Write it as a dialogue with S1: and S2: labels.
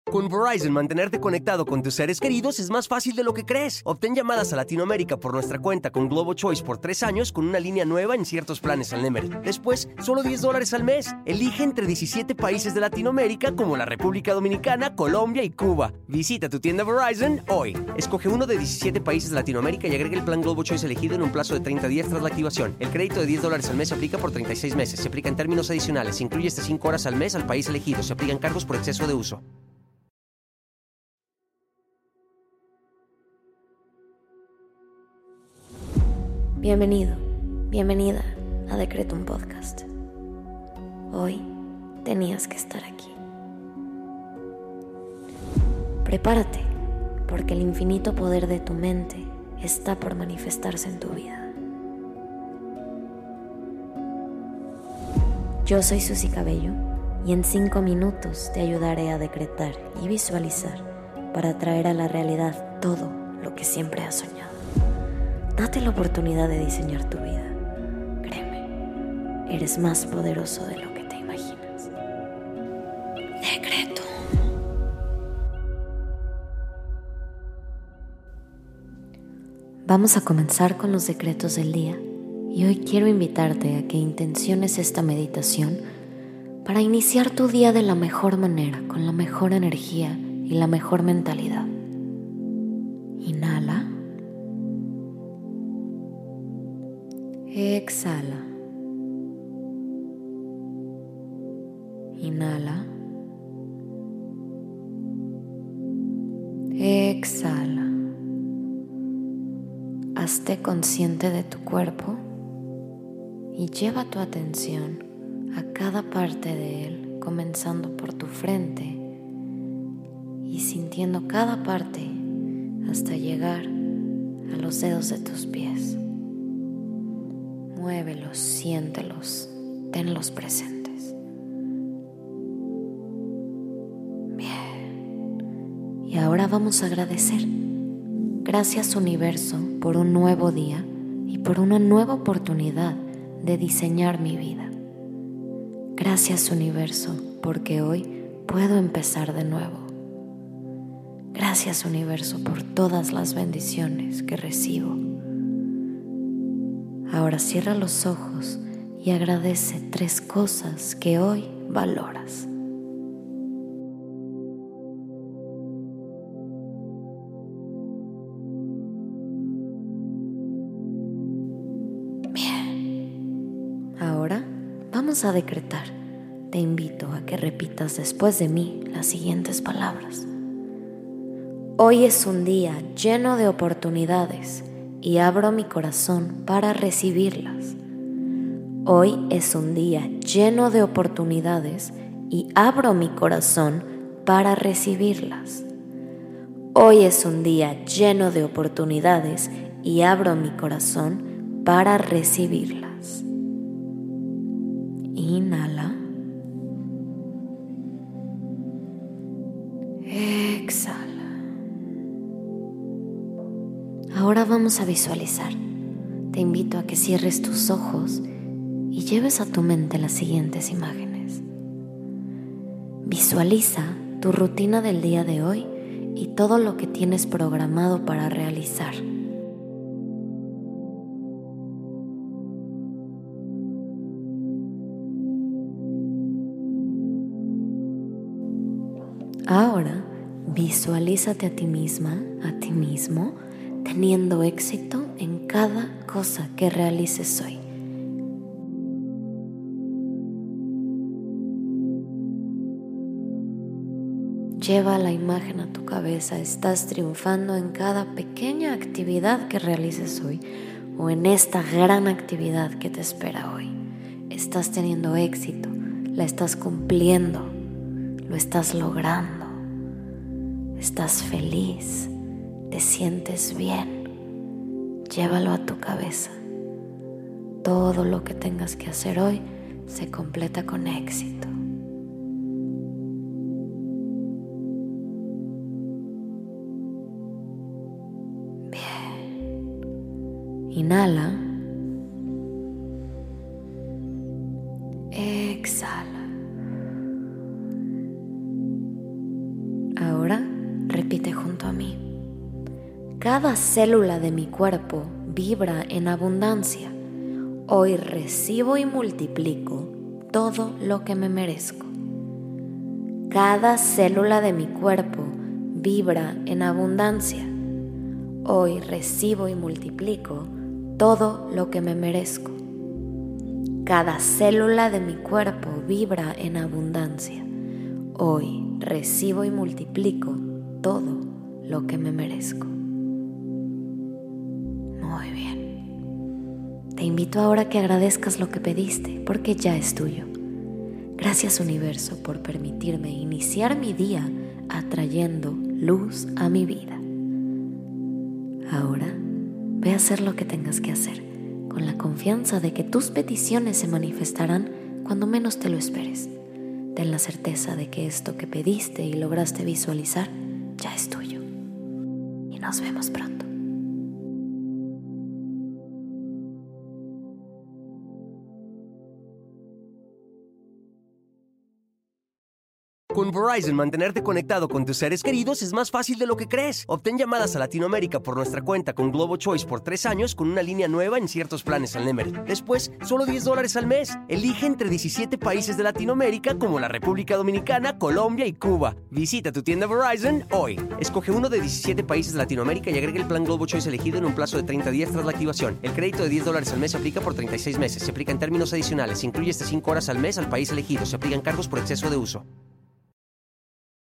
S1: Con Verizon, mantenerte conectado con tus seres queridos es más fácil de lo que crees. Obtén llamadas a Latinoamérica por nuestra cuenta con Globo Choice por 3 años con una línea nueva en ciertos planes al Nemer. Después, solo $10 al mes. Elige entre 17 países de Latinoamérica como la República Dominicana, Colombia y Cuba. Visita tu tienda Verizon hoy. Escoge uno de 17 países de Latinoamérica y agrega el plan Globo Choice elegido en un plazo de 30 días tras la activación. El crédito de $10 al mes se aplica por 36 meses. Se aplica en términos adicionales. Se incluye hasta 5 horas al mes al país elegido. Se aplican cargos por exceso de uso.
S2: Bienvenido, bienvenida a Decretum Podcast. Hoy tenías que estar aquí. Prepárate, porque el infinito poder de tu mente está por manifestarse en tu vida. Yo soy Susy Cabello y en 5 minutos te ayudaré a decretar y visualizar para traer a la realidad todo lo que siempre has soñado. Date la oportunidad de diseñar tu vida. Créeme, eres más poderoso de lo que te imaginas. Decreto. Vamos a comenzar con los decretos del día y hoy quiero invitarte a que intenciones esta meditación para iniciar tu día de la mejor manera, con la mejor energía y la mejor mentalidad. Inhala. Exhala. Inhala. Exhala. Hazte consciente de tu cuerpo y lleva tu atención a cada parte de él, comenzando por tu frente y sintiendo cada parte hasta llegar a los dedos de tus pies. Muévelos, siéntelos, tenlos presentes. Bien. Y ahora vamos a agradecer. Gracias, universo, por un nuevo día y por una nueva oportunidad de diseñar mi vida. Gracias, universo, porque hoy puedo empezar de nuevo. Gracias, universo, por todas las bendiciones que recibo. Ahora cierra los ojos y agradece 3 cosas que hoy valoras. Bien. Ahora vamos a decretar. Te invito a que repitas después de mí las siguientes palabras. Hoy es un día lleno de oportunidades y abro mi corazón para recibirlas. Hoy es un día lleno de oportunidades y abro mi corazón para recibirlas. Hoy es un día lleno de oportunidades y abro mi corazón para recibirlas. Inhala. Exhala. Ahora vamos a visualizar. Te invito a que cierres tus ojos y lleves a tu mente las siguientes imágenes. Visualiza tu rutina del día de hoy y todo lo que tienes programado para realizar. Ahora visualízate a ti misma, a ti mismo, teniendo éxito en cada cosa que realices hoy. Lleva la imagen a tu cabeza. Estás triunfando en cada pequeña actividad que realices hoy o en esta gran actividad que te espera hoy. Estás teniendo éxito, la estás cumpliendo, lo estás logrando, estás feliz, te sientes bien. Llévalo a tu cabeza. Todo lo que tengas que hacer hoy se completa con éxito. Inhala. Exhala. repite junto a mí. Cada célula de mi cuerpo vibra en abundancia. Hoy recibo y multiplico todo lo que me merezco. Cada célula de mi cuerpo vibra en abundancia. Hoy recibo y multiplico todo lo que me merezco. Cada célula de mi cuerpo vibra en abundancia. Hoy recibo y multiplico todo lo que me merezco. Muy bien. Te invito ahora a que agradezcas lo que pediste, porque ya es tuyo. Gracias, universo, por permitirme iniciar mi día atrayendo luz a mi vida. Ahora, ve a hacer lo que tengas que hacer, con la confianza de que tus peticiones se manifestarán cuando menos te lo esperes. Ten la certeza de que esto que pediste y lograste visualizar ya es tuyo. Y nos vemos pronto.
S1: Con Verizon, mantenerte conectado con tus seres queridos es más fácil de lo que crees. Obtén llamadas a Latinoamérica por nuestra cuenta con Globo Choice por 3 años con una línea nueva en ciertos planes al Nemery. Después, solo $10 al mes. Elige entre 17 países de Latinoamérica como la República Dominicana, Colombia y Cuba. Visita tu tienda Verizon hoy. Escoge uno de 17 países de Latinoamérica y agrega el plan Globo Choice elegido en un plazo de 30 días tras la activación. El crédito de $10 al mes se aplica por 36 meses. Se aplica en términos adicionales. Se incluye hasta 5 horas al mes al país elegido. Se aplican cargos por exceso de uso.